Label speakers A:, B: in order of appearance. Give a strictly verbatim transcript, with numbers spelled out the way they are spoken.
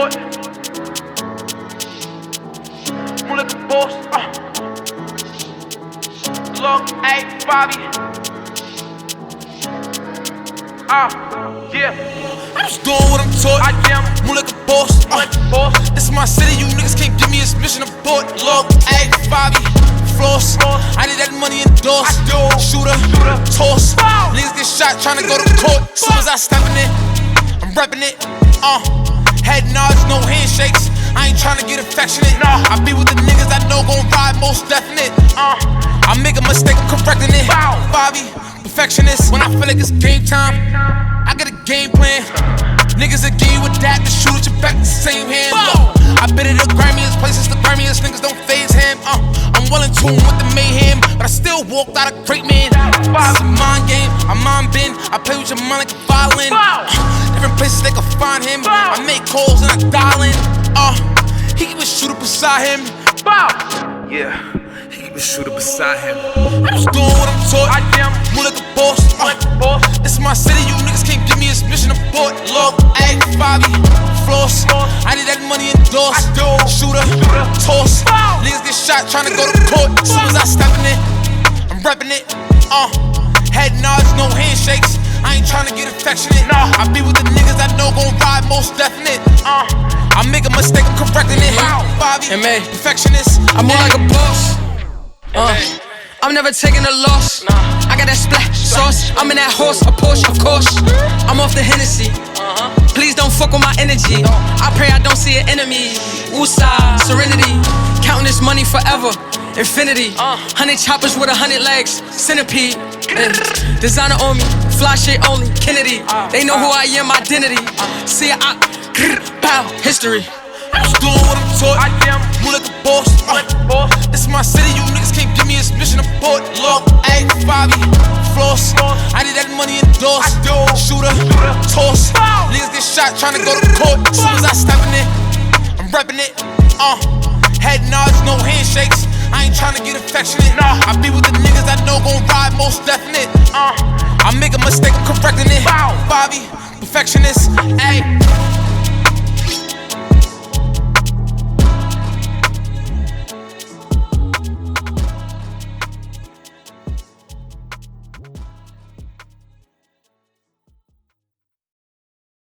A: thought. Move like a boss. Uh. Look, ayy, Bobby. Ah, uh, yeah.
B: I'm just doing what I'm taught.
A: I am.
B: Move like a boss.
A: Move like a boss.
B: This is my city, you niggas can't give me this mission abort. Look, ayy, Bobby. Floss. I need that money endorsed.
A: I do.
B: Shooter,
A: Shooter.
B: toss.
A: Wow.
B: Niggas get shot trying to go to court. Soon as I step in it, I'm reppin' it. Uh, head nods, no handshakes. I ain't tryna get affectionate.
A: Nah.
B: I be with the niggas I know gon' ride most definite.
A: Uh.
B: I make a mistake, I'm correcting it.
A: Wow.
B: Bobby, perfectionist. When I feel like it's game time, I got a game plan. Niggas a game with that, the shoot at your back, the same hand. Look, I been at the grimiest places, the grimiest niggas don't faze him. Uh, I'm well in tune with the mayhem, but I still walked out a great man. It's a mind game, I mind bend. I play with your mind like a violin. Uh, different places they can find him. I make calls and I dial in. Uh, he keep a shooter beside him.
A: Bow.
B: Yeah, he keep a shooter beside him. I'm just doing what I'm taught.
A: I am.
B: Move like a boss.
A: Move like a boss.
B: This is my city, you niggas can't give me this mission abort. Look, ayy, Bobby, floss. I need that money endorsed.
A: I do.
B: Shooter,
A: Shooter.
B: toss.
A: Wow.
B: Niggas get shot trying to go to court. As soon as I step in it, I'm reppin' it. Uh, head nods, no handshakes. I ain't tryna get affectionate.
A: Nah.
B: I be with the niggas I know gon' ride most definite.
A: Uh.
B: I make a mistake, I'm correcting it.
A: Wow.
B: Bobby,
C: M A.
B: perfectionist.
C: I'm more like a boss. Uh, I'm never taking a loss. I got that splash sauce. I'm in that horse, a Porsche, of course. I'm off the Hennessy. Please don't fuck with my energy. I pray I don't see an enemy. Woosah, serenity. Counting this money forever. Infinity. Hundred choppers with a hundred legs. Centipede. Eh. Designer on me. Fly shit only. Kennedy. They know who I am, identity. See I, bow, history.
B: I'm just doing what I'm taught.
A: I am.
B: Move like a boss.
A: Move like a boss.
B: This is my city, you niggas can't give me this mission abort. Look, ayy, Bobby, floss. I need that money endorsed.
A: I do.
B: Shooter,
A: Shooter.
B: toss.
A: Wow.
B: Niggas get shot trying to go to court. As soon as I step in it, I'm reppin' it. Uh, head nods, no handshakes. I ain't tryna get affectionate.
A: Nah.
B: I be with the niggas I know gon' ride most definite.
A: Uh.
B: I make a mistake, I'm correcting it.
A: Wow.
B: Bobby, perfectionist. Ayy.